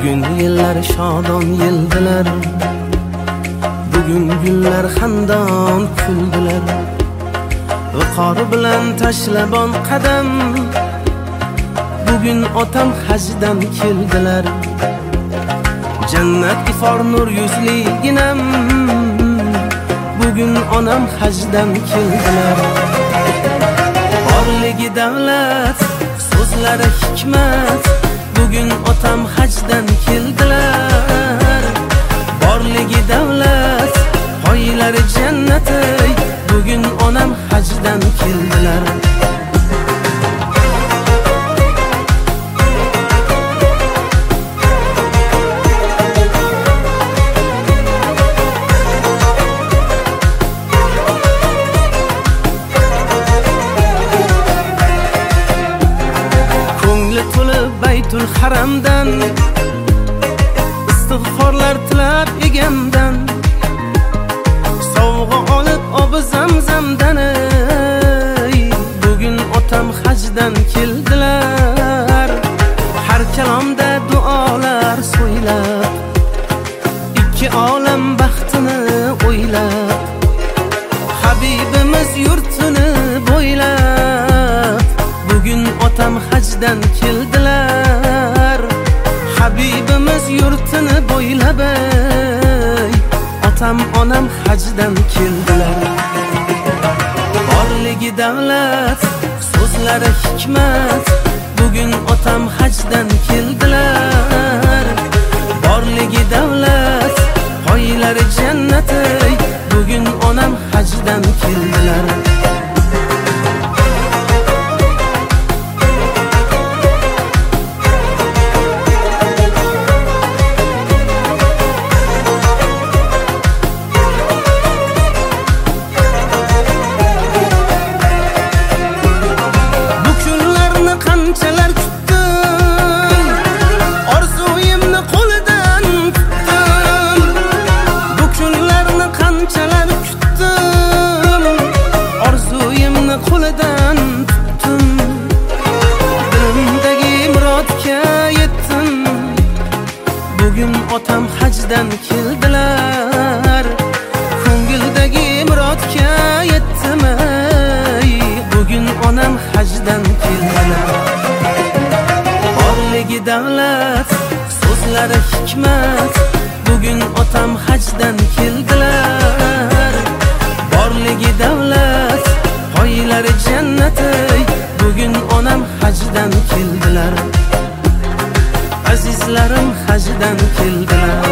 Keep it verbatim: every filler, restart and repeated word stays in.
Bugün yıllar şadon yıldılar, bugün günler xandon kuldilar. Viqor bilan tashlabon qadam, bugün otam hajdan keldilar. Jannat ifor nur yuzliginam, bugün onam hajdan keldilar. Borligi davlat, so'zlari hikmat, bugün otam hajdan keldilar. Borligi davlat, poylari jannat, bugün onam hajdan keldilar. Baytul haramdan istig'forlar tilab egamdan, sovg'a olib obi zamzamdan, bugün otam hajdan keldilar. Har kalomda duolar so'ylab, ikki olam baxtini o'ylab, Habibimiz yurtini bo'ylab, bugün otam hajdan keldilar. Habibimiz yurtini bo'ylab, otam onam hajdan keldilar. Borligi davlat, so'zlari hikmat, bugün otam hajdan keldilar. Borligi davlat, poylari jannat, bugün onam hajdan keldilar. Bugün otam hajdan keldilar. Ko'ngildagi murodga yetdim, bugün onam hajdan keldilar. Borligi davlat, so'zlari hikmat, bugün otam hajdan keldilar. Borligi davlat, poylari jannat, bugün onam hajdan keldilar. Azizlarim hajdan keldilar.